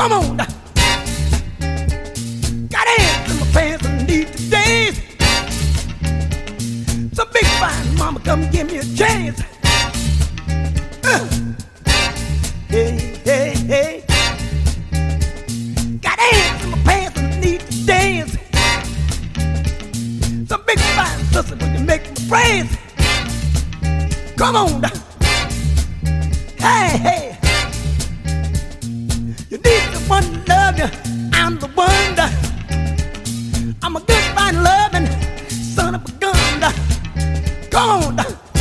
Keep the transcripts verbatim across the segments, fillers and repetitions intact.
Come on. Got hands in my pants and need to dance. Some big fine mama, come give me a chance. Uh. Hey, hey, hey. Got hands in my pants and need to dance. Some big fine sister, when you make me praise. Come on. Hey, hey. You need someone to love you. I'm the one. I'm a good fine loving son of a gun. Come on.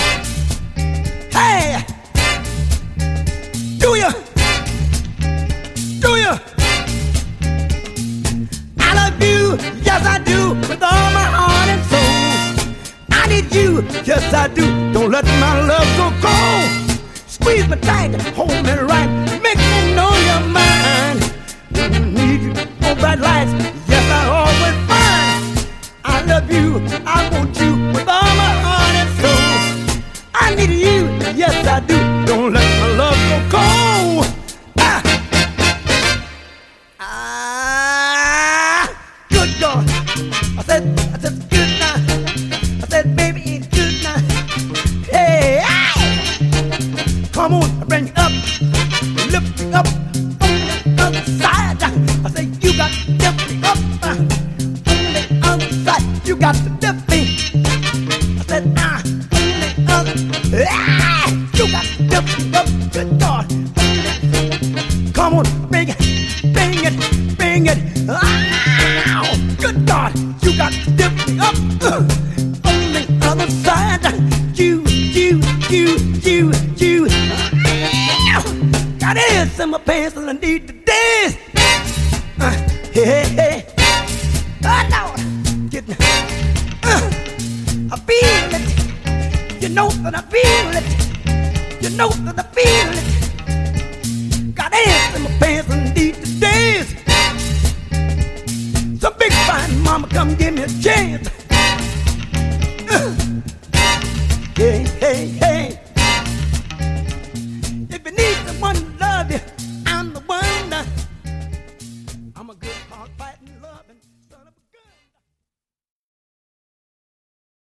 Hey. Do you? Do you? I love you, yes I do, with all my heart and soul. I need you, yes I do. Don't let my love go cold. Squeeze me tight, hold me right, make me know you're mine. Need you, oh bright lights, yes I always find. I love you, I want you with all my heart and soul. I need you, yes I do. Don't let my love go cold. Ah, ah good God. I said, I said good now. I said baby it's good now. Hey, ah. Come on, I bring you up, lift me up on the other side. I say you got to lift me up uh, on the other side. You got to lift me. I said ah, on the other. Ah, you got to lift me up. Good God. Come on, bring it, bring it, bring it. Ow, good God. You got to lift me up uh, on the other side. You, you, you, you, you. Got hands in my pants and I need to dance. Uh, hey, hey, oh Lord, get me. Uh, I feel it. You know that I feel it. You know that I feel it. Got hands in my pants and I need to dance. Some big fine mama, come give me a chance.